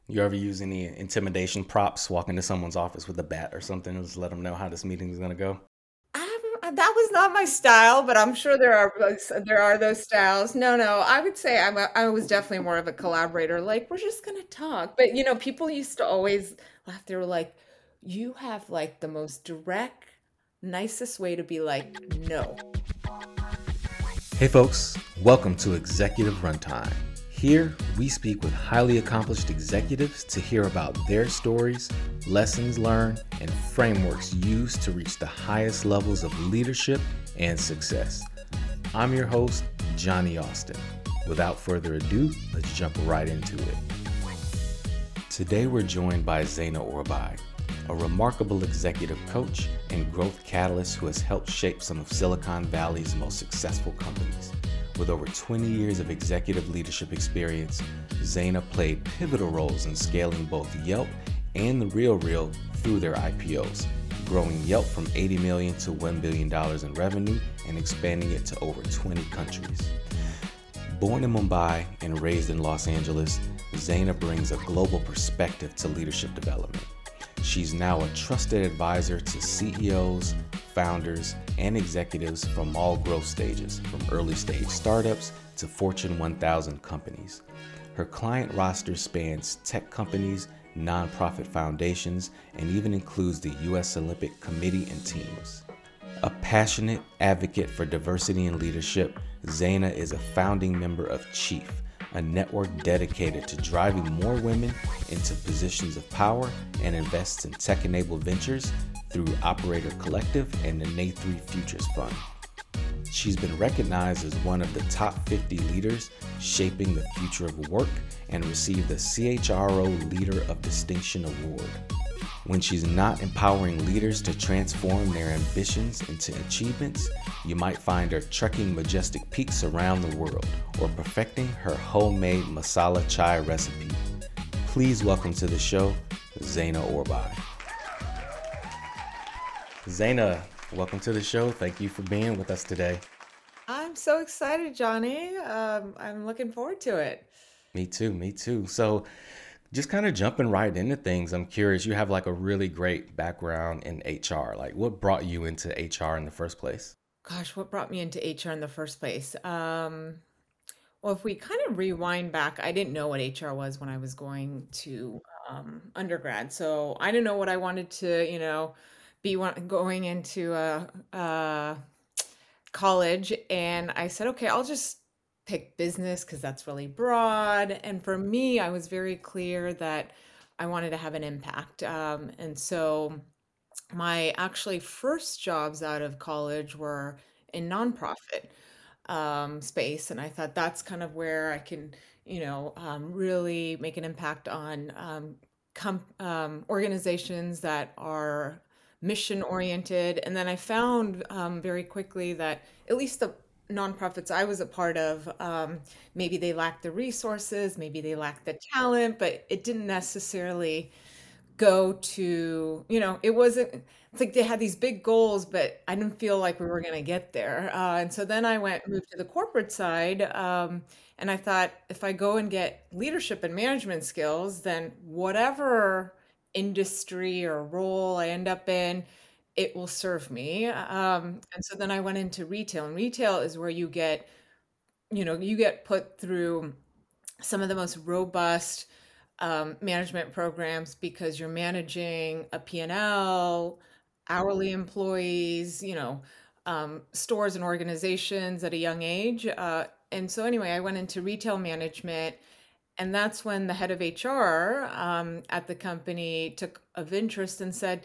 You ever use any intimidation props, walk into someone's office with a bat or something, and just let them know how this meeting is going to go? That was not my style, but I'm sure there are those styles. No, no, I would say I was definitely more of a collaborator. Like we're just gonna talk, but people used to always laugh. They were like, "You have like the most direct, nicest way to be like no." Hey folks, welcome to Executive Runtime. Here, we speak with highly accomplished executives to hear about their stories, lessons learned, and frameworks used to reach the highest levels of leadership and success. I'm your host, Johnny Austin. Without further ado, let's jump right into it. Today, we're joined by Zeina Orbai, a remarkable executive coach and growth catalyst who has helped shape some of Silicon Valley's most successful companies. With over 20 years of executive leadership experience, Zeina played pivotal roles in scaling both Yelp and The RealReal through their IPOs, growing Yelp from $80 million to $1 billion in revenue and expanding it to over 20 countries. Born in Mumbai and raised in Los Angeles, Zeina brings a global perspective to leadership development. She's now a trusted advisor to CEOs, founders, and executives from all growth stages, from early stage startups to Fortune 1000 companies. Her client roster spans tech companies, nonprofit foundations, and even includes the U.S. Olympic Committee and teams. A passionate advocate for diversity in leadership, Zeina is a founding member of Chief, a network dedicated to driving more women into positions of power and invests in tech-enabled ventures through Operator Collective and the Nay3 Futures Fund. She's been recognized as one of the top 50 leaders shaping the future of work and received the CHRO Leader of Distinction Award. When she's not empowering leaders to transform their ambitions into achievements, you might find her trekking majestic peaks around the world or perfecting her homemade masala chai recipe. Please welcome to the show, Zeina Orbai. Zeina, welcome to the show. Thank you for being with us today. I'm so excited, Johnny. I'm looking forward to it. Me too, me too. So just kind of jumping right into things, I'm curious, you have like a really great background in HR. Like what brought you into HR in the first place? Gosh, what brought me into HR in the first place? Well, if we kind of rewind back, I didn't know what HR was when I was going to undergrad. So I didn't know what I wanted to, going into college. And I said, okay, I'll just pick business because that's really broad. And for me, I was very clear that I wanted to have an impact. And so my actually first jobs out of college were in nonprofit space, and I thought that's kind of where I can, really make an impact on organizations that are mission oriented. And then I found very quickly that at least the nonprofits I was a part of, maybe they lacked the resources, maybe they lacked the talent, but it didn't necessarily go to, it wasn't, it's like they had these big goals, but I didn't feel like we were going to get there. And so then moved to the corporate side. And I thought if I go and get leadership and management skills, then whatever industry or role I end up in, it will serve me. And so then I went into retail, and retail is where you get put through some of the most robust management programs because you're managing a P&L, hourly employees, stores and organizations at a young age. And so anyway, I went into retail management, and that's when the head of HR at the company took of interest and said,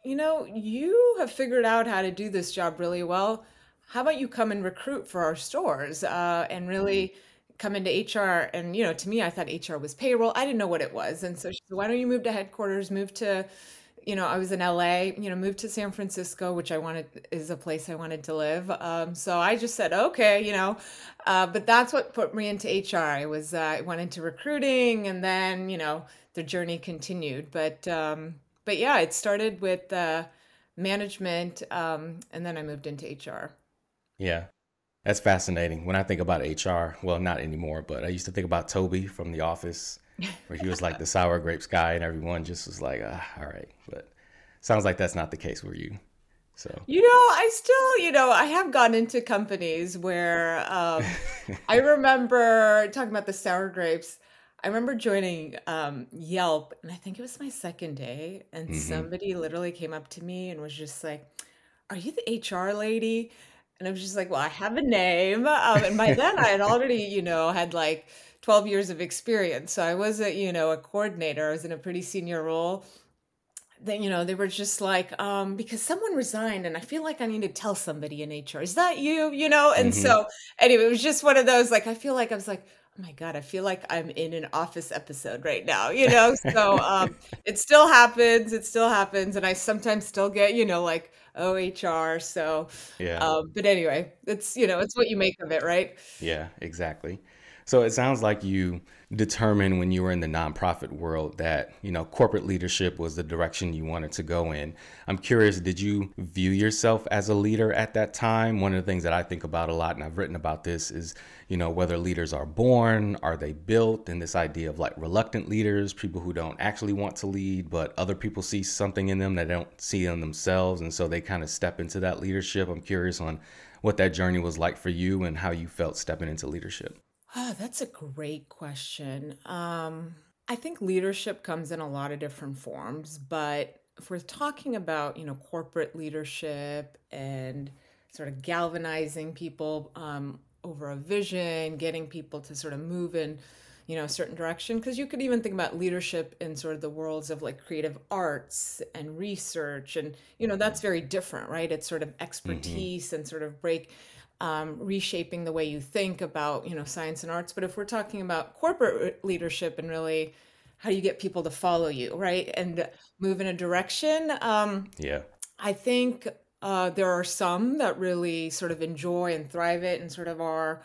you have figured out how to do this job really well. How about you come and recruit for our stores and really come into HR? And, to me, I thought HR was payroll. I didn't know what it was. And so she said, why don't you move to headquarters, move to, I was in LA, move to San Francisco, which is a place I wanted to live. So I just said, okay, but that's what put me into HR. I went into recruiting, and then, the journey continued. But yeah, it started with management, and then I moved into HR. Yeah, that's fascinating. When I think about HR, well, not anymore, but I used to think about Toby from The Office. where he was like the sour grapes guy, and everyone just was like, all right. But sounds like that's not the case for you. So, I still, I have gone into companies where I remember talking about the sour grapes. I remember joining Yelp, and I think it was my second day, and mm-hmm, somebody literally came up to me and was just like, "Are you the HR lady?" And I was just like, "Well, I have a name." And by then I had already, had like 12 years of experience. So I was a coordinator. I was in a pretty senior role. They were just like, because someone resigned and I feel like I need to tell somebody in HR. Is that you? And mm-hmm, so anyway, it was just one of those, like, I feel like I was like, oh my God, I feel like I'm in an office episode right now. So it still happens. It still happens. And I sometimes still get, like, oh, HR. So, yeah. but anyway, it's what you make of it, right? Yeah, exactly. So it sounds like you determined when you were in the nonprofit world that, corporate leadership was the direction you wanted to go in. I'm curious, did you view yourself as a leader at that time? One of the things that I think about a lot, and I've written about this, is, whether leaders are born, are they built, and this idea of like reluctant leaders, people who don't actually want to lead, but other people see something in them that they don't see in themselves. And so they kind of step into that leadership. I'm curious on what that journey was like for you and how you felt stepping into leadership. Oh, that's a great question. I think leadership comes in a lot of different forms, but if we're talking about, corporate leadership and sort of galvanizing people over a vision, getting people to sort of move in, a certain direction, because you could even think about leadership in sort of the worlds of like creative arts and research, and that's very different, right? It's sort of Mm-hmm. expertise and sort of reshaping the way you think about science and arts. But if we're talking about corporate leadership and really how do you get people to follow you, right, and move in a direction, Yeah. I think there are some that really sort of enjoy and thrive it and sort of are,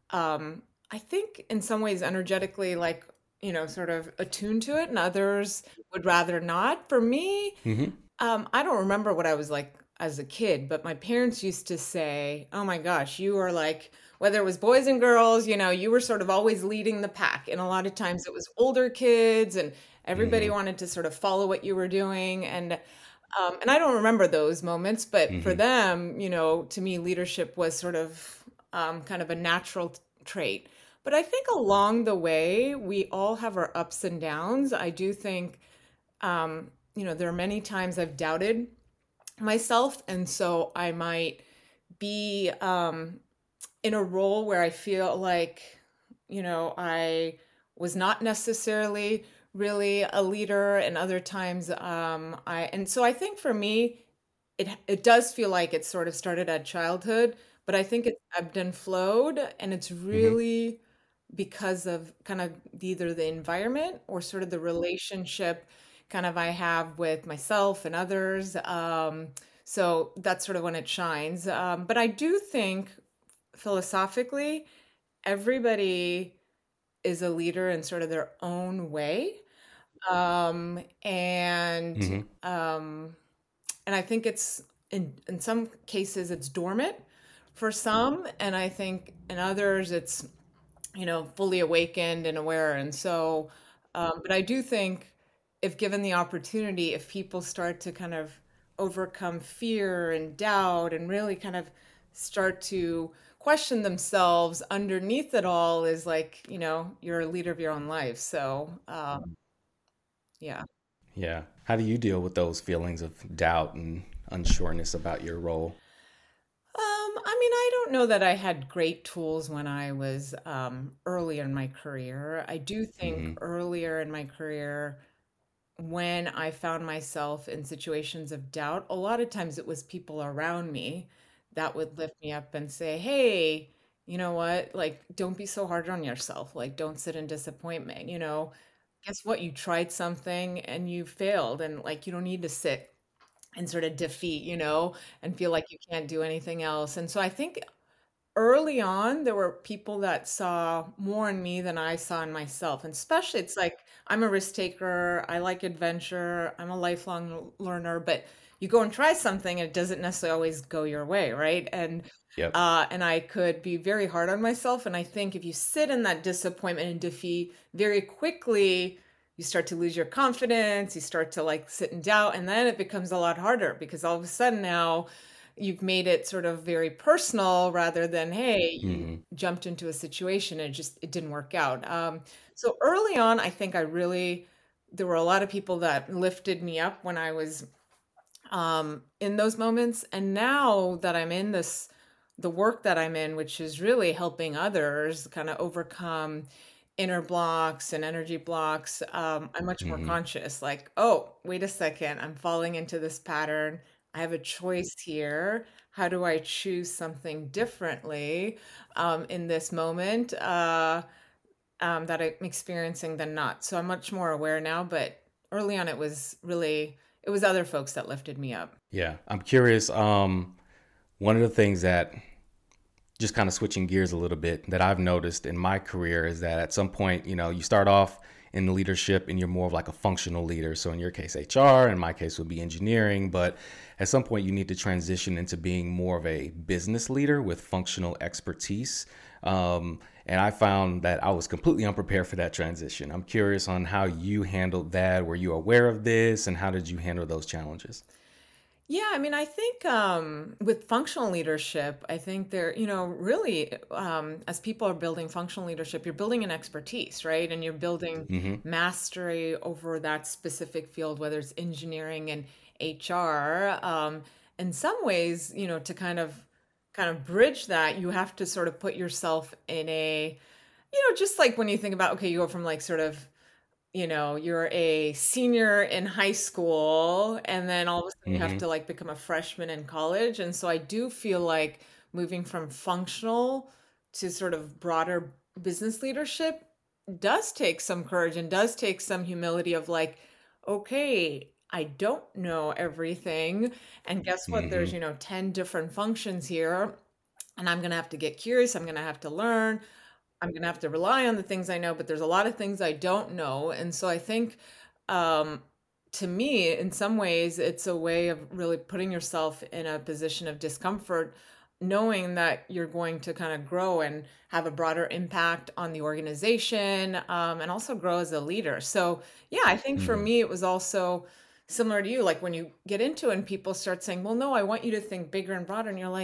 I think, in some ways energetically, like, sort of attuned to it, and others would rather not. For me, Mm-hmm. I don't remember what I was like as a kid, but my parents used to say, "Oh my gosh, you are like," whether it was boys and girls, you were sort of always leading the pack. And a lot of times it was older kids and everybody Mm-hmm. wanted to sort of follow what you were doing. And I don't remember those moments, but for Mm-hmm. them, to me, leadership was sort of kind of a natural trait. But I think along the way, we all have our ups and downs. I do think there are many times I've doubted myself, and so I might be in a role where I feel like, I was not necessarily really a leader, and other times and so I think for me, it does feel like it sort of started at childhood, but I think it's ebbed and flowed, and it's Mm-hmm. really because of kind of either the environment or sort of the relationship kind of I have with myself and others. So that's sort of when it shines. But I do think philosophically, everybody is a leader in sort of their own way. And Mm-hmm. and I think it's in some cases it's dormant for some, and I think in others it's fully awakened and aware. And so, but I do think if given the opportunity, if people start to kind of overcome fear and doubt and really kind of start to question themselves underneath it all, is like, you're a leader of your own life. So, yeah. Yeah. How do you deal with those feelings of doubt and unsureness about your role? I mean, I don't know that I had great tools when I was earlier in my career. I do think Mm-hmm. earlier in my career, when I found myself in situations of doubt, a lot of times it was people around me that would lift me up and say, "Hey, you know what? Like, don't be so hard on yourself. Like, don't sit in disappointment. Guess what? You tried something and you failed, and like, you don't need to sit and sort of defeat, and feel like you can't do anything else." And so I think early on, there were people that saw more in me than I saw in myself. And especially, it's like I'm a risk taker, I like adventure, I'm a lifelong learner, but you go and try something and it doesn't necessarily always go your way, right? Yep. And I could be very hard on myself. And I think if you sit in that disappointment and defeat very quickly, you start to lose your confidence, you start to like sit in doubt, and then it becomes a lot harder because all of a sudden now you've made it sort of very personal rather than, hey, you Hmm. jumped into a situation and it didn't work out. So early on, I think there were a lot of people that lifted me up when I was in those moments. And now that I'm in the work that I'm in, which is really helping others kind of overcome inner blocks and energy blocks, I'm much more Hmm. conscious. Like, oh, wait a second, I'm falling into this pattern. I have a choice here. How do I choose something differently in this moment that I'm experiencing than not? So I'm much more aware now, but early on, it was other folks that lifted me up. Yeah. I'm curious. One of the things that, just kind of switching gears a little bit, that I've noticed in my career is that at some point, you start off in leadership and you're more of like a functional leader. So in your case, HR, in my case would be engineering, but at some point you need to transition into being more of a business leader with functional expertise. And I found that I was completely unprepared for that transition. I'm curious on how you handled that. Were you aware of this, and how did you handle those challenges? Yeah, I mean, I think with functional leadership, I think really, as people are building functional leadership, you're building an expertise, right? And you're building Hmm. mastery over that specific field, whether it's engineering and HR. In some ways, to kind of bridge that, you have to sort of put yourself in just like when you think about, okay, you go from like sort of you're a senior in high school and then all of a sudden you have Hmm. to like become a freshman in college. And so I do feel like moving from functional to sort of broader business leadership does take some courage and does take some humility of like, okay, I don't know everything. And guess what? There's, Hmm. 10 different functions here. And I'm going to have to get curious. I'm going to have to learn. I'm going to have to rely on the things I know, but there's a lot of things I don't know. And so I think um, to me, in some ways, it's a way of really putting yourself in a position of discomfort, knowing that you're going to kind of grow and have a broader impact on the organization and also grow as a leader. So, yeah, I think for Hmm. me, it was also similar to you. Like when you get into it and people start saying, well, no, I want you to think bigger and broader. And you're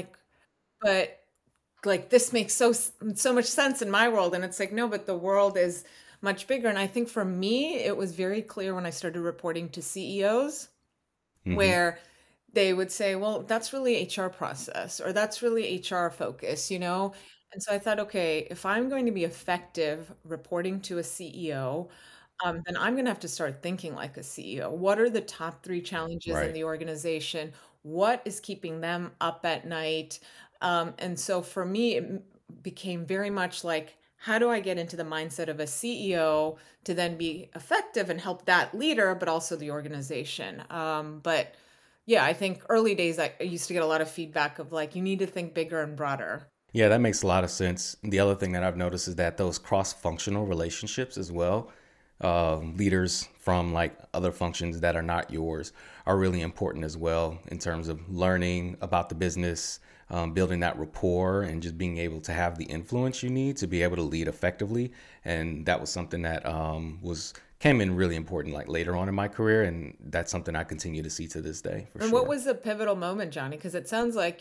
but like this makes so much sense in my world, and it's like no, but the world is much bigger. And I think for me it was very clear when I started reporting to CEOs Hmm. where they would say, well, that's really HR process or that's really HR focus, and so I thought, okay, if I'm going to be effective reporting to a CEO, then I'm going to have to start thinking like a CEO. What are the top three challenges in Right. the organization? What is keeping them up at night? And so for me, became very much like, how do I get into the mindset of a CEO to then be effective and help that leader, but also the organization? But yeah, I think early days I used to get a lot of feedback of like, you need to think bigger and broader. Yeah, that makes a lot of sense. The other thing that I've noticed is that those cross-functional relationships as well, leaders from like other functions that are not yours, are really important as well in terms of learning about the business, building that rapport, and just being able to have the influence you need to be able to lead effectively. And that was something that was came in really important like later on in my career, and that's something I continue to see to this day for And what sure. was the pivotal moment, Johnny? Because it sounds like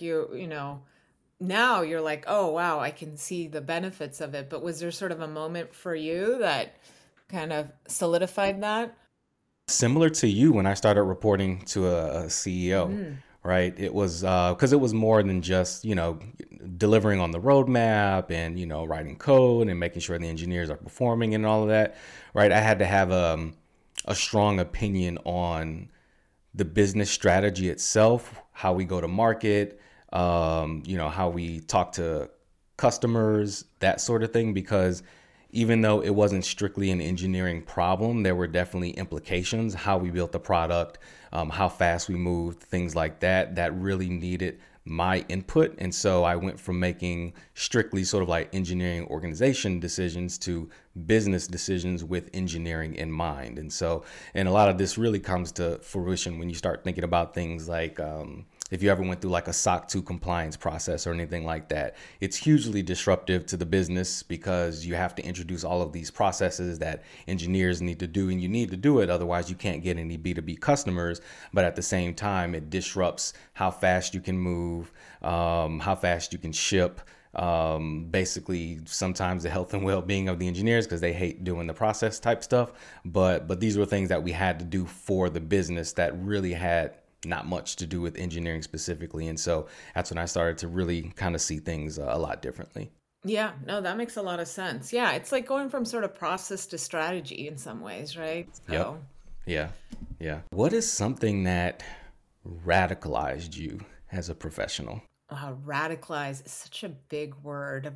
now you're like, oh, wow, I can see the benefits of it. But was there sort of a moment for you that kind of solidified that? Similar to you when I started reporting to a CEO, Mm. right? It was because it was more than just, delivering on the roadmap and, writing code and making sure the engineers are performing and all of that, right? I had to have a strong opinion on the business strategy itself, how we go to market, how we talk to customers, that sort of thing. Because even though it wasn't strictly an engineering problem, there were definitely implications, how we built the product, how fast we moved, things like that, that really needed my input. And so I went from making strictly sort of like engineering organization decisions to business decisions with engineering in mind. And so, and a lot of this really comes to fruition when you start thinking about things like, if you ever went through like a SOC 2 compliance process or anything like that, it's hugely disruptive to the business because you have to introduce all of these processes that engineers need to do, and you need to do it. Otherwise, you can't get any B2B customers. But at the same time, it disrupts how fast you can move, how fast you can ship. Basically, sometimes the health and well-being of the engineers because they hate doing the process type stuff. But these were things that we had to do for the business that really had not much to do with engineering specifically. And so that's when I started to really kind of see things a lot differently. Yeah, no, that makes a lot of sense. Yeah, it's like going from sort of process to strategy in some ways, right? Yep. So, Yeah. Yeah. What is something that radicalized you as a professional? wow, radicalize is such a big word.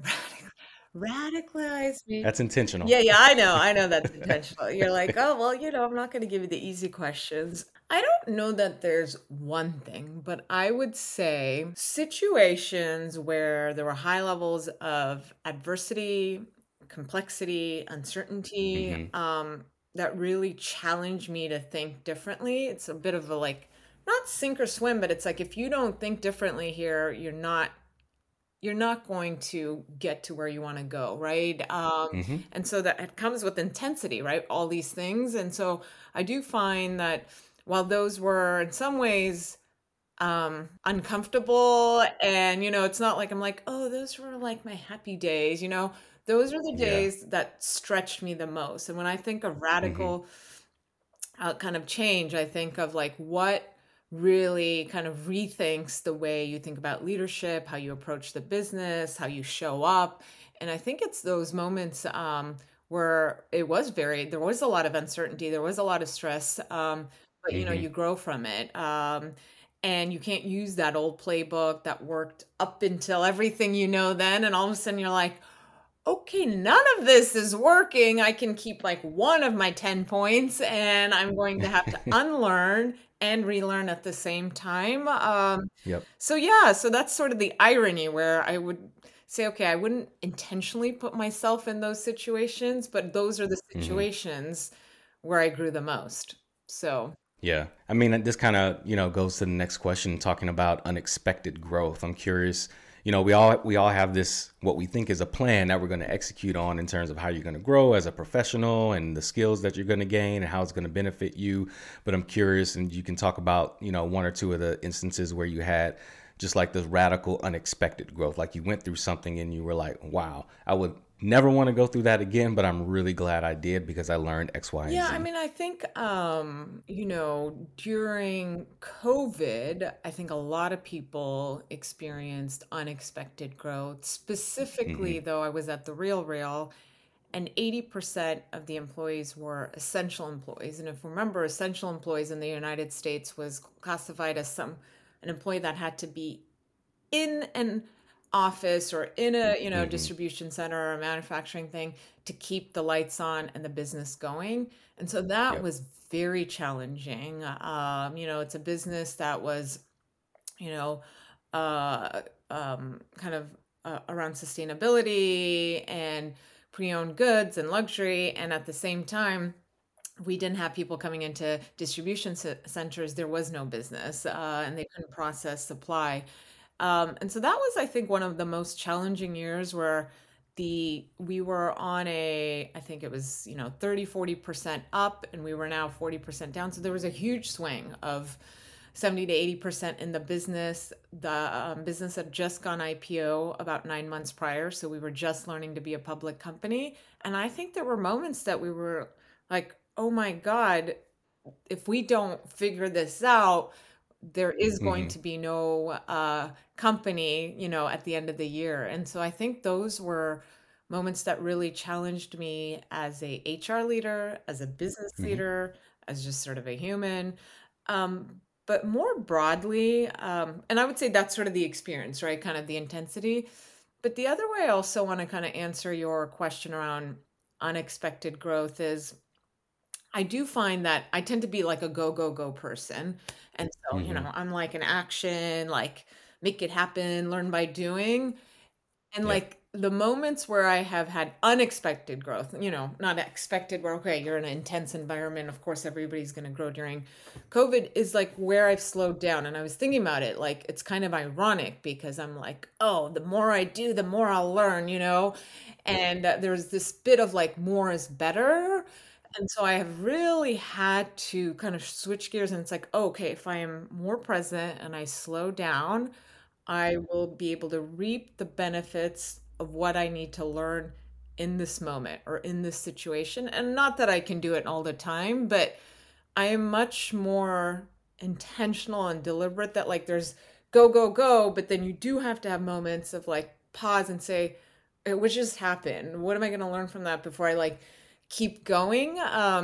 Radicalize me. That's intentional. Yeah, I know that's intentional. You're like, oh, well, I'm not going to give you the easy questions. I don't know that there's one thing, but I would say situations where there were high levels of adversity, complexity, uncertainty, Hmm. that really challenged me to think differently. It's a bit of a like, not sink or swim, but it's like if you don't think differently here, you're not going to get to where you want to go, right? Hmm. And so that it comes with intensity, right? All these things. And so I do find that while those were in some ways uncomfortable, and it's not like I'm like, oh, those were like my happy days, those are the Yeah. days that stretched me the most. And when I think of Hmm. radical kind of change, I think of like what really kind of rethinks the way you think about leadership, how you approach the business, how you show up. And I think it's those moments where there was a lot of uncertainty, there was a lot of stress, but Hmm. you grow from it. And you can't use that old playbook that worked up until everything then. And all of a sudden you're like, okay, none of this is working. I can keep like one of my 10 points, and I'm going to have to unlearn and relearn at the same time. Yep. So, yeah, so that's sort of the irony where I would say, okay, I wouldn't intentionally put myself in those situations, but those are the Hmm. situations where I grew the most. So, Yeah. I mean, this kind of, goes to the next question talking about unexpected growth. I'm curious, we all have this what we think is a plan that we're going to execute on in terms of how you're going to grow as a professional and the skills that you're going to gain and how it's going to benefit you. But I'm curious, and you can talk about, one or two of the instances where you had just like this radical unexpected growth, like you went through something and you were like, wow, I would never want to go through that again, but I'm really glad I did because I learned X, Y, and yeah, I Z. mean, I think, during COVID, I think a lot of people experienced unexpected growth. Specifically, Hmm. though, I was at the Real Real, and 80% of the employees were essential employees. And if you remember, essential employees in the United States was classified as an employee that had to be in an office or in a Hmm. distribution center or a manufacturing thing to keep the lights on and the business going. And so that Yep. was very challenging. It's a business that was you know uh, kind of around sustainability and pre-owned goods and luxury, and at the same time we didn't have people coming into distribution centers. There was no business, and they couldn't process supply. And so that was, I think, one of the most challenging years where we were on I think it was, 30-40% up, and we were now 40% down. So there was a huge swing of 70 to 80% in the business. The business had just gone IPO about 9 months prior. So we were just learning to be a public company. And I think there were moments that we were like, oh my God, if we don't figure this out, there is going Hmm. to be no company, at the end of the year. And so I think those were moments that really challenged me as a HR leader, as a business Hmm. leader, as just sort of a human. But more broadly, and I would say that's sort of the experience, right? Kind of the intensity. But the other way I also want to kind of answer your question around unexpected growth is I do find that I tend to be like a go, go, go person. And so, Hmm. I'm like an action, like make it happen, learn by doing. And Yeah. like the moments where I have had unexpected growth, not expected, where, okay, you're in an intense environment. Of course, everybody's going to grow during COVID, is like where I've slowed down. And I was thinking about it, like, it's kind of ironic because I'm like, oh, the more I do, the more I'll learn. And there's this bit of like more is better. And so I have really had to kind of switch gears. And it's like, oh, okay, if I am more present and I slow down, I will be able to reap the benefits of what I need to learn in this moment or in this situation. And not that I can do it all the time, but I am much more intentional and deliberate that like there's go, go, go, but then you do have to have moments of like pause and say, what just happened? What am I going to learn from that before I like keep going?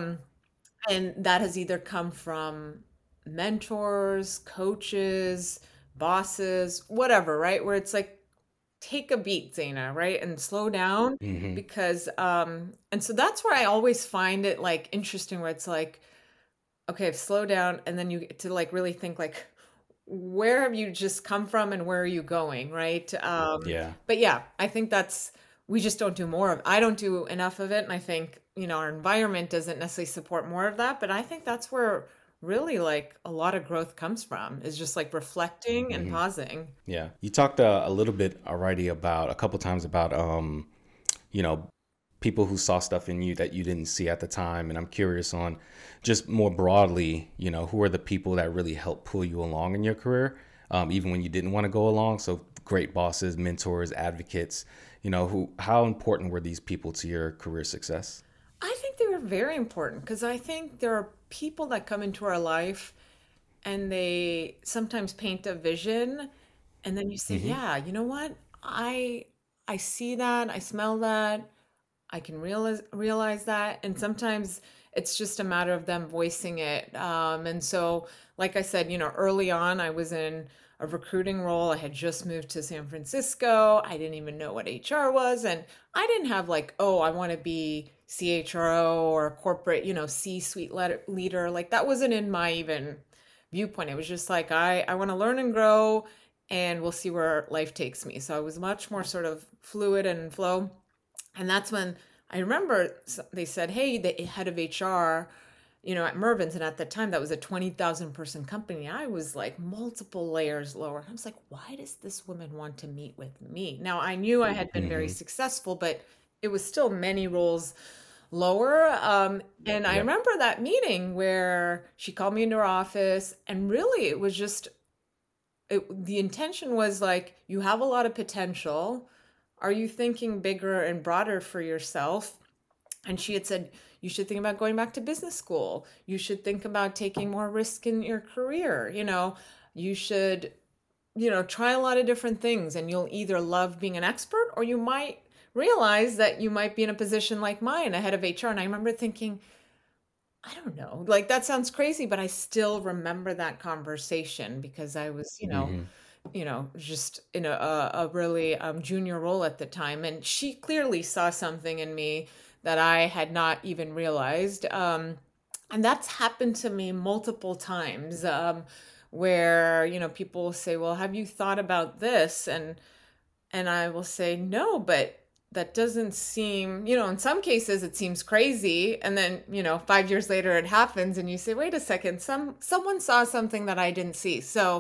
And that has either come from mentors, coaches, bosses, whatever, right? Where it's like, take a beat, Zaina, right? And slow down Hmm. because, and so that's where I always find it like interesting, where it's like, okay, slow down. And then you get to like really think like, where have you just come from and where are you going, right? Yeah. But yeah, I think we just don't do more of, I don't do enough of it. And I think, our environment doesn't necessarily support more of that. But I think that's where really like a lot of growth comes from, is just like reflecting and Hmm. pausing. Yeah. You talked a little bit already about a couple times about you know, people who saw stuff in you that you didn't see at the time. And I'm curious on just more broadly, who are the people that really helped pull you along in your career, even when you didn't want to go along. So great bosses, mentors, advocates, how important were these people to your career success? I think they were very important because I think there are people that come into our life and they sometimes paint a vision, and then you say, Hmm. yeah, you know what, I see that, I smell that, I can realize that. And sometimes it's just a matter of them voicing it. And so, like I said, early on, I was in a recruiting role. I had just moved to San Francisco. I didn't even know what HR was. And I didn't have like, oh, I want to be CHRO or a corporate, C-suite leader. Like that wasn't in my even viewpoint. It was just like, I want to learn and grow, and we'll see where life takes me. So I was much more sort of fluid and flow. And that's when I remember they said, hey, the head of HR, at Mervyn's. And at the time, that was a 20,000 person company. I was like multiple layers lower. I was like, why does this woman want to meet with me? Now, I knew I had been very Hmm. successful, but it was still many roles lower. And I Yep. remember that meeting where she called me into her office, and really it was just, the intention was like, you have a lot of potential. Are you thinking bigger and broader for yourself? And she had said, you should think about going back to business school. You should think about taking more risk in your career. You should, try a lot of different things, and you'll either love being an expert, or you might realize that you might be in a position like mine, a head of HR. And I remember thinking, I don't know, like that sounds crazy, but I still remember that conversation because I was, Hmm. just in a really junior role at the time. And she clearly saw something in me that I had not even realized. And that's happened to me multiple times, where, people will say, well, have you thought about this? And I will say, no, but that doesn't seem, in some cases it seems crazy. And then, 5 years later it happens and you say, wait a second, someone saw something that I didn't see. So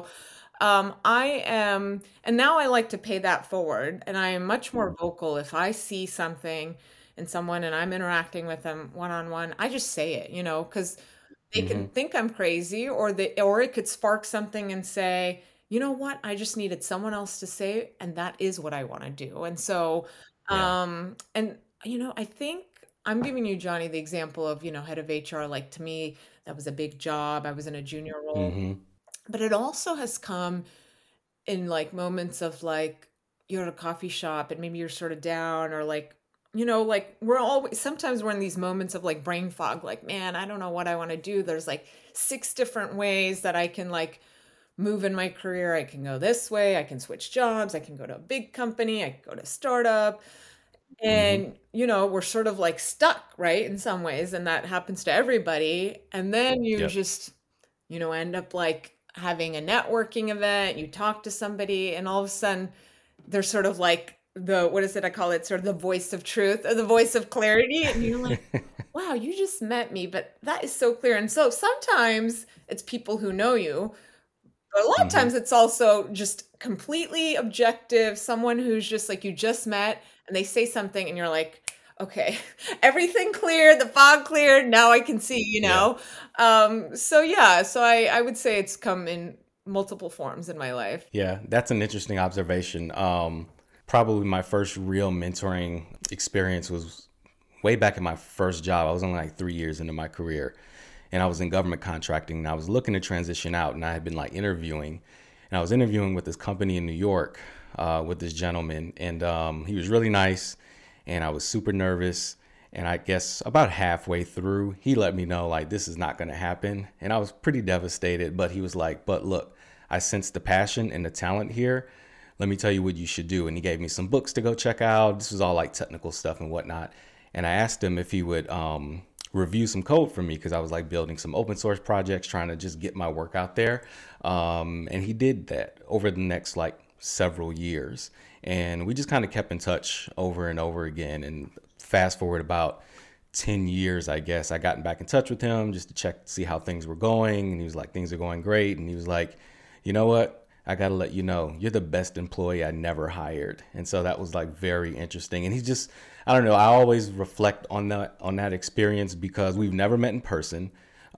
I am, and now I like to pay that forward. And I am much more vocal if I see something in someone and I'm interacting with them one on one. I just say it, because they can Hmm. think I'm crazy, or it could spark something and say, you know what, I just needed someone else to say it, and that is what I want to do. And so, Yeah. and I think I'm giving you, Johnny, the example of, head of HR. Like to me, that was a big job. I was in a junior role, Hmm. but it also has come in like moments of like you're at a coffee shop and maybe you're sort of down, or like, like we're always, sometimes we're in these moments of like brain fog, like, man, I don't know what I want to do. There's like six different ways that I can like move in my career. I can go this way, I can switch jobs, I can go to a big company, I can go to a startup. Hmm. And we're sort of like stuck, right, in some ways, and that happens to everybody. And then you Yep. just end up like having a networking event, you talk to somebody, and all of a sudden they're sort of like the, what is it? I call it sort of the voice of truth or the voice of clarity. And you're like, wow, you just met me, but that is so clear. And so sometimes it's people who know you, but a lot of Hmm. times it's also just completely objective, someone who's just like you just met and they say something and you're like, okay, everything cleared, the fog cleared, now I can see, you Yeah. know? So yeah, so I would say it's come in multiple forms in my life. Yeah, that's an interesting observation. Probably my first real mentoring experience was way back in my first job. I was only like 3 years into my career, and I was in government contracting, and I was looking to transition out, and I had been like interviewing, and I was interviewing with this company in New York with this gentleman, and he was really nice, and I was super nervous. And I guess about halfway through, he let me know like this is not going to happen, and I was pretty devastated. But he was like, "But look, I sense the passion and the talent here. Let me tell you what you should do." And he gave me some books to go check out. This was all like technical stuff and whatnot. And I asked him if he would review some code for me because I was like building some open source projects, trying to just get my work out there. And he did that over the next like several years. And we just kind of kept in touch over and over again. And fast forward about 10 years, I guess, I gotten back in touch with him just to check to see how things were going. And he was like, things are going great. And he was like, you know what? I got to let you know, you're the best employee I never hired. And so that was like very interesting. And he's just, I don't know, I always reflect on that experience because we've never met in person.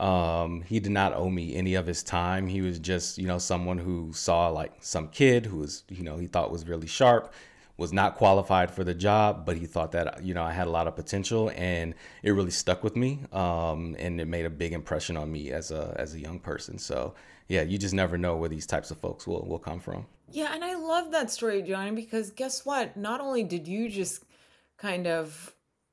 He did not owe me any of his time. He was just, someone who saw like some kid who was, he thought was really sharp, was not qualified for the job, but he thought that, I had a lot of potential, and it really stuck with me. And it made a big impression on me as a young person. So yeah, you just never know where these types of folks will come from. Yeah, and I love that story, Johnny, because guess what? Not only did you just kind of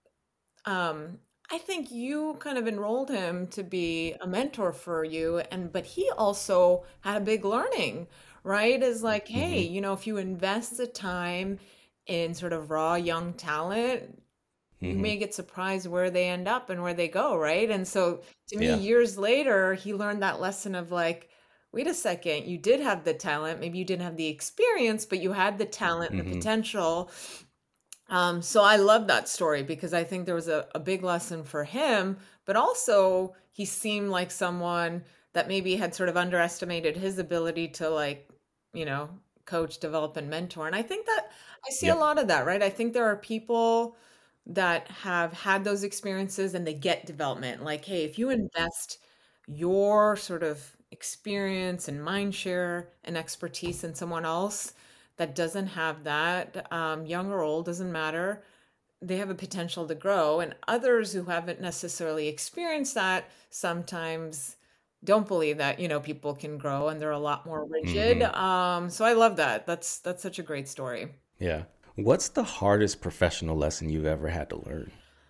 I think you kind of enrolled him to be a mentor for you, and but he also had a big learning, right? Is like, hey, Hmm. if you invest the time in sort of raw young talent, you Hmm. may get surprised where they end up and where they go, right? And so to me, Yeah. years later, he learned that lesson of like, wait a second, you did have the talent, maybe you didn't have the experience, but you had the talent and the Hmm. potential. So I love that story because I think there was a big lesson for him, but also he seemed like someone that maybe had sort of underestimated his ability to like, you know, coach, develop, and mentor. And I think that I see a Yep. lot of that, right? I think there are people that have had those experiences and they get development. Like, hey, if you invest your sort of experience and mind share and expertise in someone else, that doesn't have that, young or old, doesn't matter. They have a potential to grow. And others who haven't necessarily experienced that sometimes don't believe that, people can grow and they're a lot more rigid. Hmm. So I love that. That's such a great story. Yeah. What's the hardest professional lesson you've ever had to learn?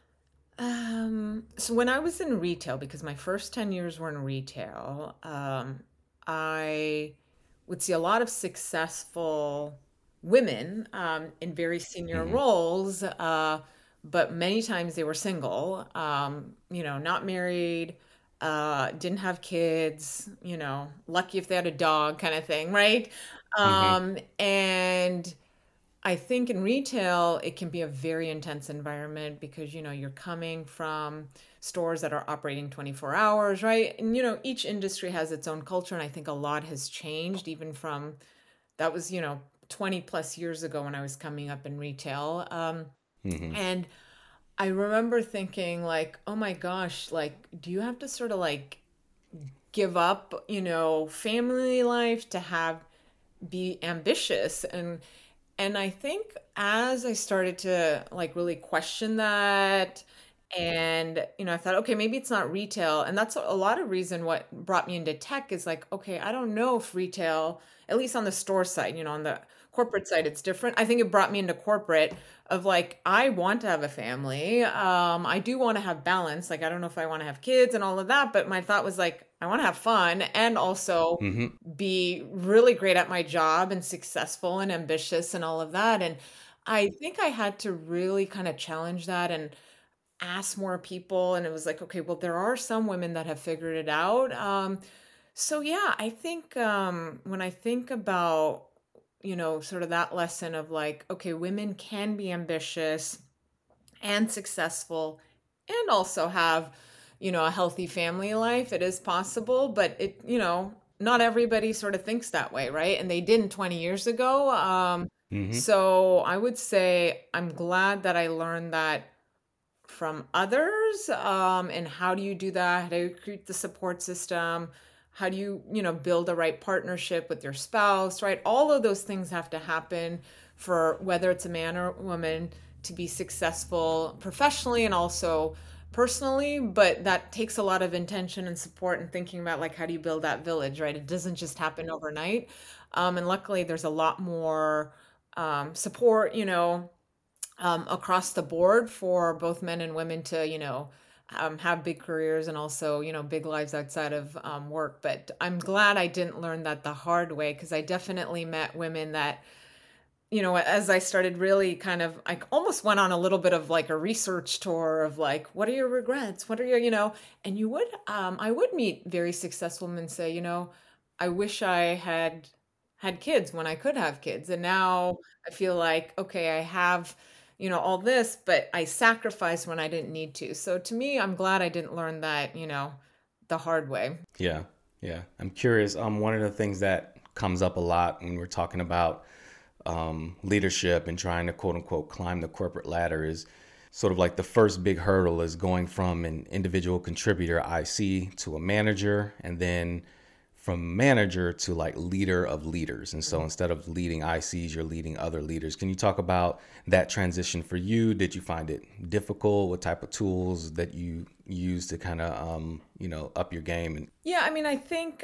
So when I was in retail, because my first 10 years were in retail, I would see a lot of successful women in very senior Hmm. roles, but many times they were single, not married, didn't have kids, lucky if they had a dog kind of thing, right? Hmm. And I think in retail, it can be a very intense environment because, you're coming from stores that are operating 24 hours, right? And, each industry has its own culture. And I think a lot has changed even from that was, 20 plus years ago when I was coming up in retail. Hmm. And I remember thinking, like, oh my gosh, like, do you have to sort of like give up, family life to have be ambitious? And I think as I started to like really question that, and I thought, okay, maybe it's not retail. And that's a lot of reason what brought me into tech is like, okay, I don't know if retail, at least on the store side, on the corporate side, it's different. I think it brought me into corporate of like, I want to have a family. I do want to have balance. Like, I don't know if I want to have kids and all of that, but my thought was like, I want to have fun and also Hmm. be really great at my job and successful and ambitious and all of that. And I think I had to really kind of challenge that and ask more people. And it was like, okay, well, there are some women that have figured it out. So yeah, I think when I think about, sort of that lesson of like, okay, women can be ambitious and successful and also have, a healthy family life. It is possible, but not everybody sort of thinks that way, right? And they didn't 20 years ago. Hmm. So I would say I'm glad that I learned that from others. And how do you do that? How do you create the support system? How do you, build the right partnership with your spouse, right? All of those things have to happen for whether it's a man or a woman to be successful professionally and also personally. But that takes a lot of intention and support and thinking about like, how do you build that village, right? It doesn't just happen overnight. And luckily, there's a lot more support, across the board for both men and women to, have big careers and also, big lives outside of work. But I'm glad I didn't learn that the hard way because I definitely met women that, as I started really kind of, I almost went on a little bit of like a research tour of like, what are your regrets? What are your, and I would meet very successful women say, I wish I had kids when I could have kids. And now I feel like, okay, I have, all this, but I sacrificed when I didn't need to. So to me, I'm glad I didn't learn that, the hard way. Yeah, yeah. I'm curious. One of the things that comes up a lot when we're talking about leadership and trying to quote unquote climb the corporate ladder is sort of like the first big hurdle is going from an individual contributor IC to a manager, and then from manager to like leader of leaders. And so instead of leading ICs, you're leading other leaders. Can you talk about that transition for you? Did you find it difficult? What type of tools that you use to kind of, up your game? And Yeah, I mean, I think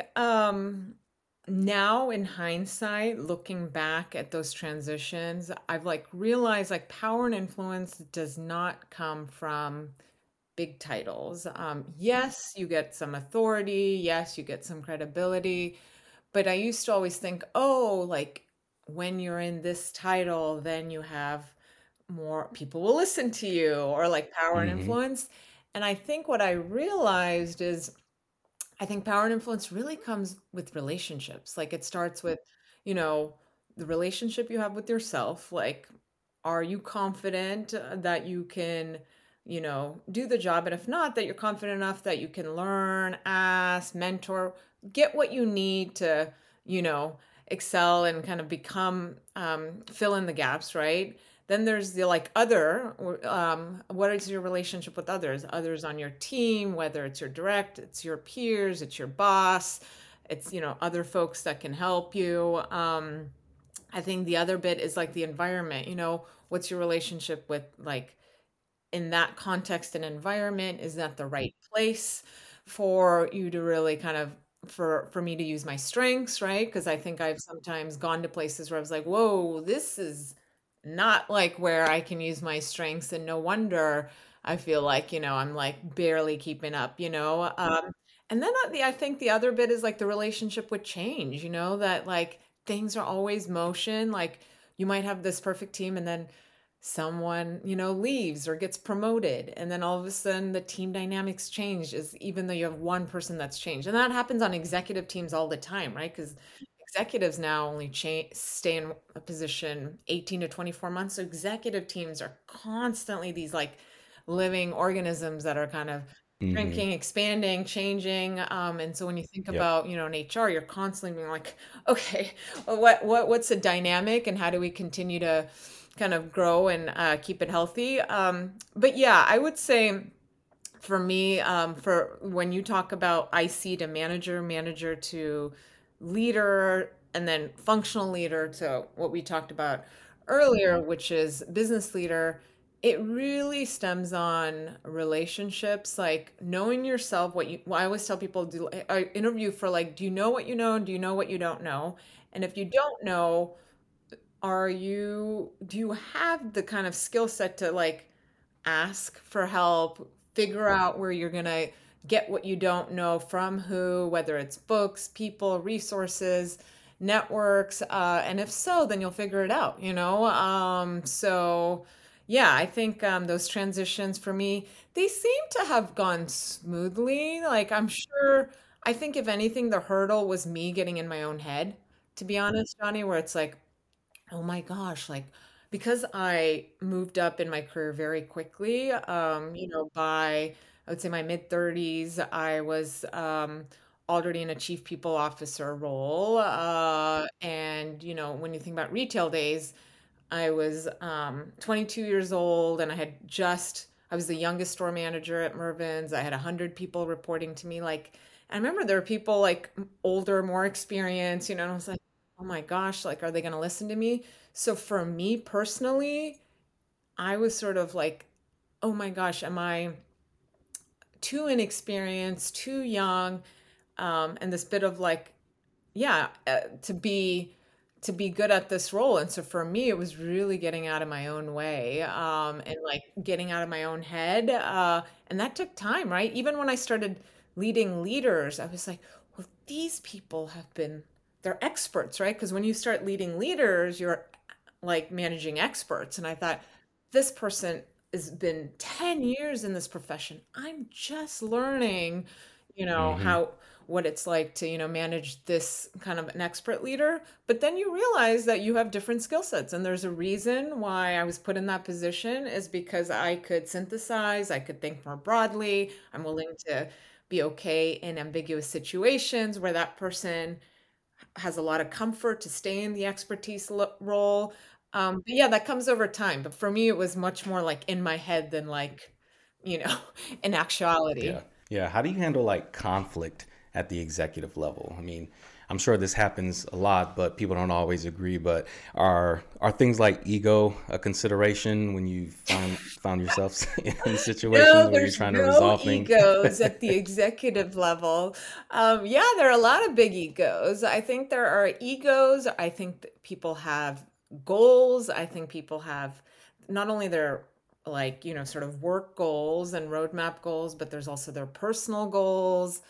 now in hindsight, looking back at those transitions, I've like realized like power and influence does not come from big titles. Yes, you get some authority. Yes, you get some credibility. But I used to always think, oh, like when you're in this title, then you have more people will listen to you or like power and hmm influence. And I think what I realized is I think power and influence really comes with relationships. Like it starts with, you know, the relationship you have with yourself. Like, are you confident that you can, do the job? And if not, that you're confident enough that you can learn, ask, mentor, get what you need to, you know, excel and kind of become, fill in the gaps, right? Then there's the like other, what is your relationship with others? Others on your team, whether it's your direct, it's your peers, it's your boss, it's, other folks that can help you. I think the other bit is like the environment, what's your relationship with like in that context and environment? Is that the right place for you to really kind of for me to use my strengths, right? Because I think I've sometimes gone to places where I was like, whoa, this is not like where I can use my strengths, and no wonder I feel like, I'm like barely keeping up, and then I think the other bit is like the relationship with change, that like things are always motion. Like you might have this perfect team and then someone, leaves or gets promoted. And then all of a sudden the team dynamics change is even though you have one person that's changed. And that happens on executive teams all the time, right? Because executives now only stay in a position 18 to 24 months. So executive teams are constantly these like living organisms that are kind of hmm shrinking, expanding, changing. And so when you think Yep. about, in HR, you're constantly being like, okay, well, what's the dynamic and how do we continue to kind of grow and keep it healthy? But yeah, I would say for me, for when you talk about IC to manager, manager to leader, and then functional leader to what we talked about earlier, which is business leader, it really stems on relationships, like knowing yourself. Well, I always tell people, do I interview for like, do you know what you know? And do you know what you don't know? And if you don't know, do you have the kind of skill set to like ask for help, figure out where you're going to get what you don't know from who, whether it's books, people, resources, networks. And if so, then you'll figure it out, So, yeah, I think those transitions for me, they seem to have gone smoothly. Like, I'm sure. I think if anything, the hurdle was me getting in my own head, to be honest, Johnny, where it's like, oh my gosh, like because I moved up in my career very quickly, by I would say my mid 30s, I was already in a chief people officer role. And when you think about retail days, I was 22 years old and I was the youngest store manager at Mervyn's. I had 100 people reporting to me. Like, I remember there were people like older, more experienced, and I was like, oh my gosh, like, are they going to listen to me? So for me personally, I was sort of like, oh my gosh, am I too inexperienced, too young? And this bit of like, yeah, to be good at this role. And so for me, it was really getting out of my own way, and like getting out of my own head. And that took time, right? Even when I started leading leaders, I was like, well, these people they're experts, right? Because when you start leading leaders, you're like managing experts. And I thought, this person has been 10 years in this profession. I'm just learning, Hmm. how what it's like to, manage this kind of an expert leader. But then you realize that you have different skill sets. And there's a reason why I was put in that position is because I could synthesize, I could think more broadly. I'm willing to be okay in ambiguous situations where that person has a lot of comfort to stay in the expertise role. But yeah, that comes over time. But for me, it was much more like in my head than like, you know, in Yeah. actuality. Yeah. How do you handle like conflict at the executive level? I mean, I'm sure this happens a lot, but people don't always agree. But are things like ego a consideration when you found yourself in situations No, where you're there's trying to no resolve things? egos at the executive level. Yeah, there are a lot of big egos. I think there are egos. I think that people have goals. I think people have not only their like, sort of work goals and roadmap goals, but there's also their personal goals.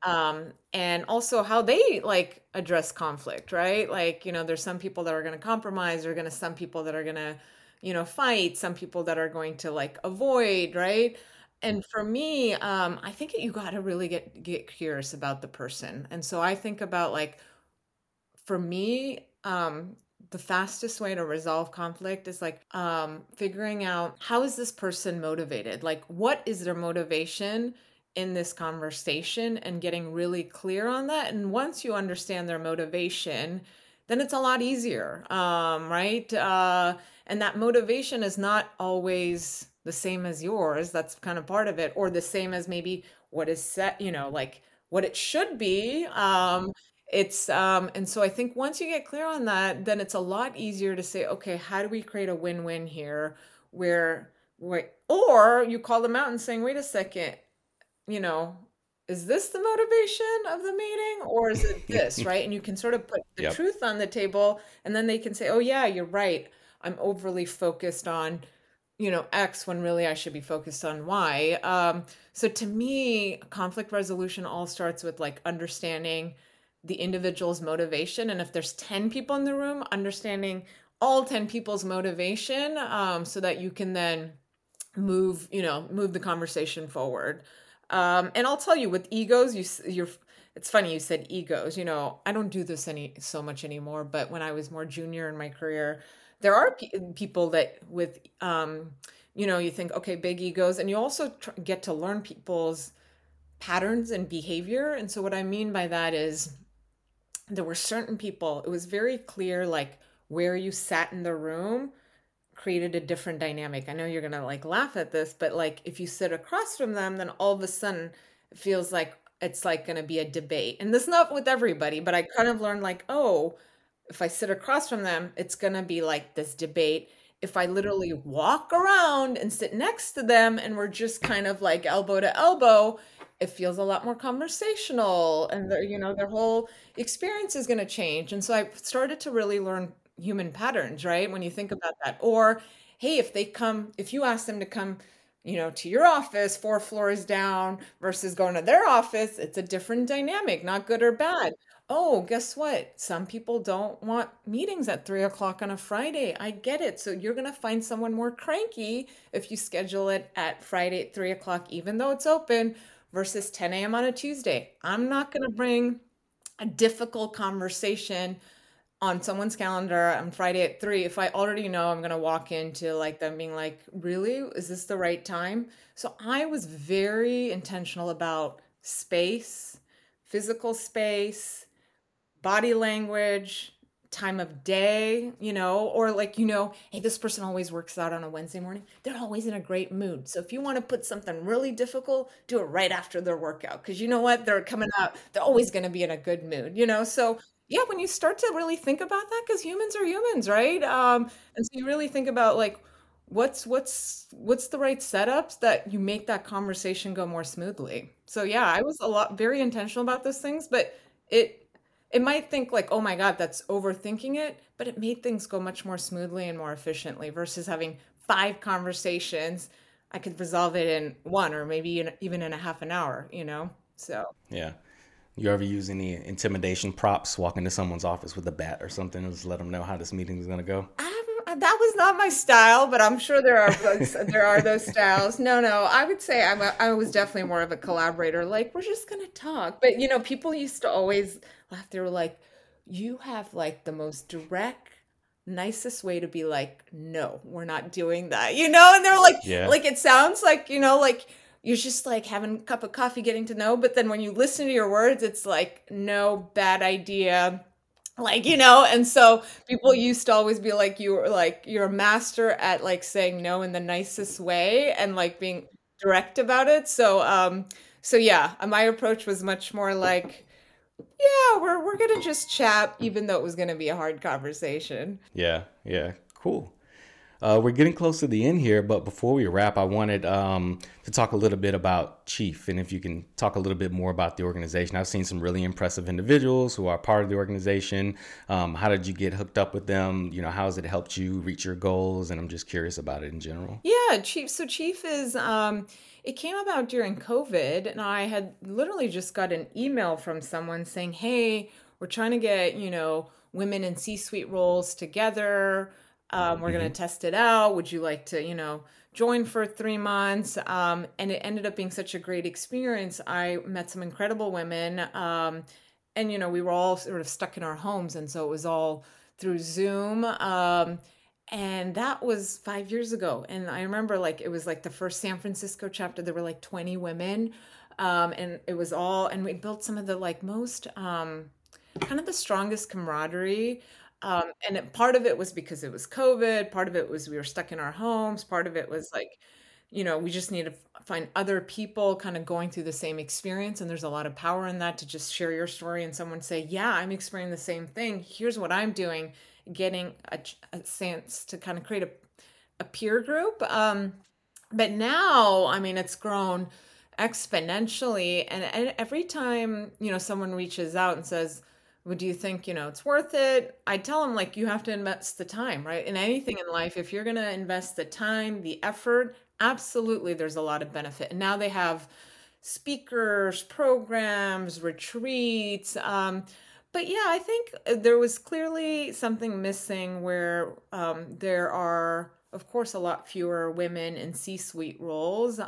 And also how they like address conflict, right? Like, there's some people that are going to compromise, there are going to some people that are going to, fight, some people that are going to like avoid, right? And for me, I think you got to really get curious about the person. And so I think about like for me, the fastest way to resolve conflict is like figuring out how is this person motivated? Like, what is their motivation in this conversation and getting really clear on that. And once you understand their motivation, then it's a lot easier, right? And that motivation is not always the same as yours. That's kind of part of it, or the same as maybe what is set, like what it should be. And so I think once you get clear on that, then it's a lot easier to say, okay, how do we create a win-win here where or you call them out and saying, wait a second, you know, is this the motivation of the meeting or is it this, right? And you can sort of put the Yep. truth on the table and then they can say, oh yeah, you're right. I'm overly focused on, X when really I should be focused on Y. So to me, conflict resolution all starts with like understanding the individual's motivation. And if there's 10 people in the room, understanding all 10 people's motivation, so that you can then move the conversation forward. And I'll tell you, with egos, it's funny you said egos. I don't do this any so much anymore, but when I was more junior in my career, there are people that with you think, okay, big egos, and you also get to learn people's patterns and behavior. And so what I mean by that is there were certain people, it was very clear like where you sat in the room created a different dynamic. I know you're gonna like laugh at this, but like if you sit across from them, then all of a sudden it feels like it's like gonna be a debate. And this is not with everybody, but I kind of learned like, oh, if I sit across from them, it's gonna be like this debate. If I literally walk around and sit next to them and we're just kind of like elbow to elbow, it feels a lot more conversational and their whole experience is going to change. And so I started to really learn human patterns, right? When you think about that. Or, hey, if you ask them to come, to your office 4 floors down versus going to their office, it's a different dynamic, not good or bad. Oh, guess what? Some people don't want meetings at 3 o'clock on a Friday. I get it. So you're going to find someone more cranky if you schedule it at Friday at 3 o'clock, even though it's open, versus 10 a.m. on a Tuesday. I'm not going to bring a difficult conversation on someone's calendar on Friday at 3 if I already know I'm going to walk into like them being like, really? Is this the right time? So I was very intentional about space, physical space, body language, time of day, or like, hey, this person always works out on a Wednesday morning. They're always in a great mood. So if you want to put something really difficult, do it right after their workout. Because you know what? They're coming out, they're always going to be in a good mood. So yeah, when you start to really think about that, because humans are humans, right? And so you really think about like, what's the right setups that you make that conversation go more smoothly. So yeah, I was a lot very intentional about those things, but it it might think like, oh my God, that's overthinking it, but it made things go much more smoothly and more efficiently versus having five conversations. I could resolve it in one or maybe even in a half an hour. So Yeah. You ever use any intimidation props, walk into someone's office with a bat or something, and just let them know how this meeting is going to go? that was not my style, but I'm sure there are those styles. No, no, I would say I was definitely more of a collaborator. Like we're just gonna talk, but people used to always laugh. They were like, "You have like the most direct, nicest way to be like, no, we're not doing that." And they're Yeah. like it sounds like like you're just like having a cup of coffee, getting to know, but then when you listen to your words, it's like, no, bad idea, and so people used to always be like, you were like, you're a master at like saying no in the nicest way and like being direct about it. So yeah, my approach was much more like, yeah, we're gonna just chat, even though it was gonna be a hard conversation. Yeah. Yeah. Cool. We're getting close to the end here, but before we wrap, I wanted to talk a little bit about Chief, and if you can talk a little bit more about the organization. I've seen some really impressive individuals who are part of the organization. How did you get hooked up with them? How has it helped you reach your goals? And I'm just curious about it in general. Yeah, Chief. So Chief is it came about during COVID, and I had literally just got an email from someone saying, "Hey, we're trying to get, women in C-suite roles together. We're going to Hmm. test it out. Would you like to, join for 3 months?" And it ended up being such a great experience. I met some incredible women. And we were all sort of stuck in our homes, and so it was all through Zoom. And that was 5 years ago. And I remember like it was like the first San Francisco chapter. There were like 20 women. And it was all, and we built some of the like most kind of the strongest camaraderie. Part of it was because it was COVID. Part of it was we were stuck in our homes. Part of it was like, we just need to find other people kind of going through the same experience. And there's a lot of power in that to just share your story and someone say, yeah, I'm experiencing the same thing. Here's what I'm doing, getting a sense to kind of create a peer group. But now, I mean, it's grown exponentially. And every time, someone reaches out and says, well, do you think, it's worth it? I tell them, like, you have to invest the time, right? In anything in life, if you're going to invest the time, the effort, absolutely, there's a lot of benefit. And now they have speakers, programs, retreats. But yeah, I think there was clearly something missing where there are, of course, a lot fewer women in C-suite roles.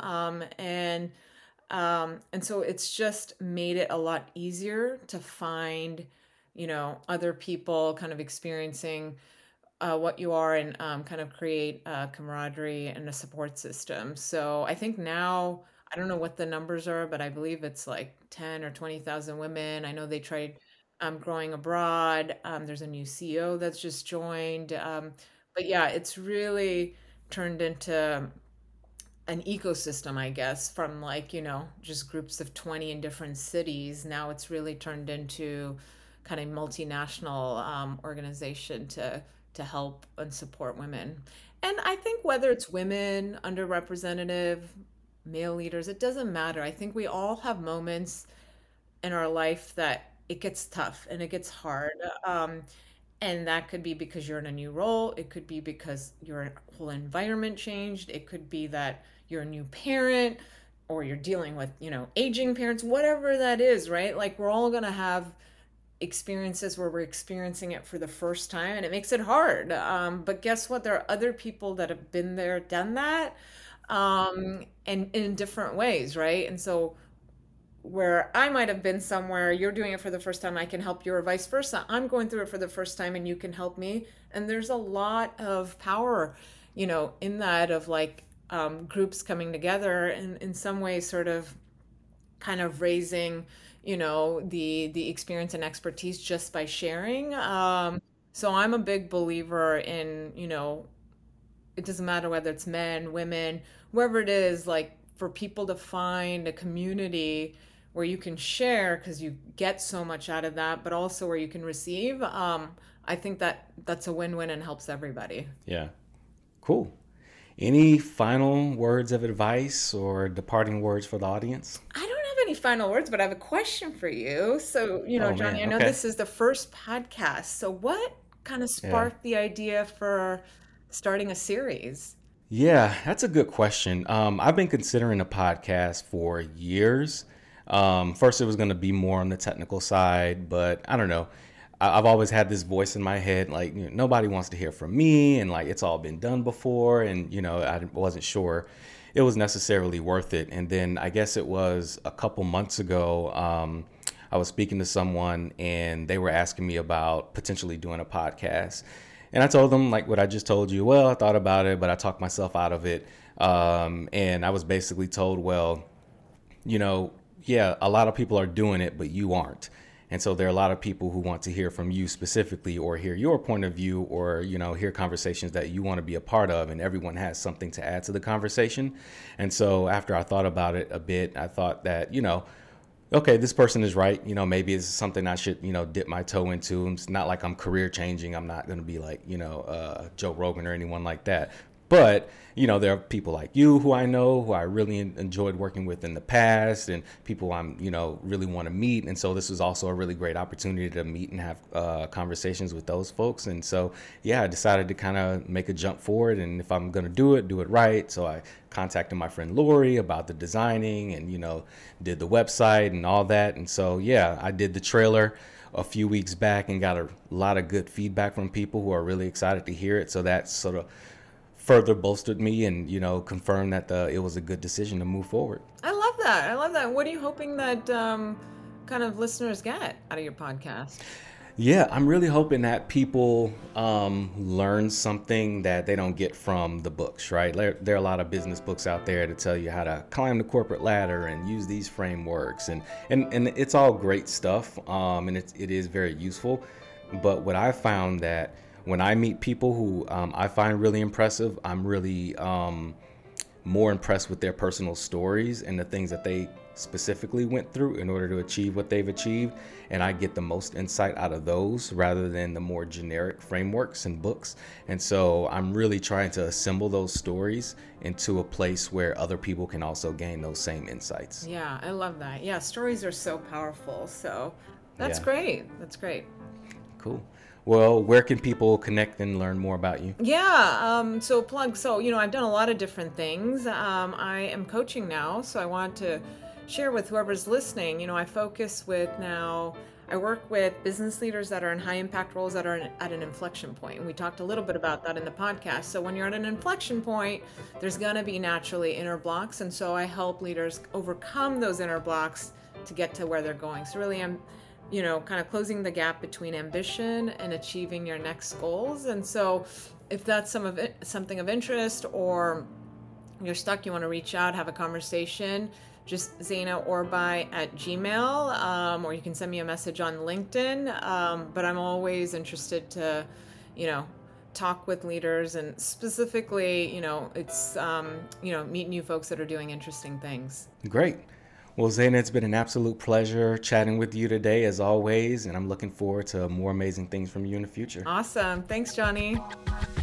And so it's just made it a lot easier to find, other people kind of experiencing what you are and kind of create camaraderie and a support system. So I think now, I don't know what the numbers are, but I believe it's like 10 or 20,000 women. I know they tried growing abroad. There's a new CEO that's just joined. But yeah, it's really turned into an ecosystem, I guess, from like, just groups of 20 in different cities. Now it's really turned into kind of multinational organization to help and support women. And I think whether it's women, underrepresented, male leaders, it doesn't matter. I think we all have moments in our life that it gets tough and it gets hard. And that could be because you're in a new role. It could be because your whole environment changed. It could be that you're a new parent or you're dealing with, aging parents, whatever that is, right? Like we're all going to have experiences where we're experiencing it for the first time and it makes it hard. But guess what? There are other people that have been there, done that, and in different ways, right? And so where I might have been somewhere, you're doing it for the first time, I can help you, or vice versa. I'm going through it for the first time and you can help me. And there's a lot of power, in that of like groups coming together and in some ways sort of kind of raising, the experience and expertise just by sharing. So I'm a big believer in, it doesn't matter whether it's men, women, whoever it is, like for people to find a community where you can share because you get so much out of that, but also where you can receive. I think that that's a win-win and helps everybody. Yeah. Cool. Any final words of advice or departing words for the audience? I don't have any final words, but I have a question for you. So, Oh Johnny, man. I know Okay. this is the first podcast. So, what kind of Yeah. sparked the idea for starting a series? Yeah, that's a good question. I've been considering a podcast for years. First, it was going to be more on the technical side, but I don't know. I've always had this voice in my head, like, nobody wants to hear from me, and like it's all been done before, and I wasn't sure it was necessarily worth it. And then I guess it was a couple months ago. I was speaking to someone, and they were asking me about potentially doing a podcast. And I told them like what I just told you. Well, I thought about it, but I talked myself out of it. And I was basically told, well, yeah, a lot of people are doing it, but you aren't. And so there are a lot of people who want to hear from you specifically, or hear your point of view, or, hear conversations that you want to be a part of. And everyone has something to add to the conversation. And so after I thought about it a bit, I thought that, okay, this person is right. Maybe it's something I should, dip my toe into. It's not like I'm career changing. I'm not going to be like, Joe Rogan or anyone like that. But, there are people like you who I know, who I really enjoyed working with in the past, and people I'm, really want to meet. And so this was also a really great opportunity to meet and have conversations with those folks. And so, yeah, I decided to kind of make a jump forward. And if I'm going to do it right. So I contacted my friend Lori about the designing and, did the website and all that. And so, yeah, I did the trailer a few weeks back and got a lot of good feedback from people who are really excited to hear it. So that sort of further bolstered me and, confirmed that it was a good decision to move forward. I love that. I love that. What are you hoping that kind of listeners get out of your podcast? Yeah, I'm really hoping that people learn something that they don't get from the books, right? There are a lot of business books out there to tell you how to climb the corporate ladder and use these frameworks. And it's all great stuff, and it is very useful. But what I found that when I meet people who I find really impressive, I'm really more impressed with their personal stories and the things that they specifically went through in order to achieve what they've achieved. And I get the most insight out of those rather than the more generic frameworks and books. And so I'm really trying to assemble those stories into a place where other people can also gain those same insights. Yeah, I love that. Yeah, stories are so powerful. So that's Yeah, great. That's great. cool. Well, where can people connect and learn more about you? Yeah, so plug. So, I've done a lot of different things. I am coaching now, so I want to share with whoever's listening. I focus with now, I work with business leaders that are in high impact roles that are at an inflection point. And we talked a little bit about that in the podcast. So when you're at an inflection point, there's going to be naturally inner blocks. And so I help leaders overcome those inner blocks to get to where they're going. So really, I'm kind of closing the gap between ambition and achieving your next goals. And so if that's something of interest, or you're stuck, you want to reach out, have a conversation, just zainaorbai@gmail, or you can send me a message on LinkedIn. But I'm always interested to, talk with leaders, and specifically, it's, meet new folks that are doing interesting things. Great. Well, Zaina, it's been an absolute pleasure chatting with you today, as always, and I'm looking forward to more amazing things from you in the future. Awesome. Thanks, Johnny.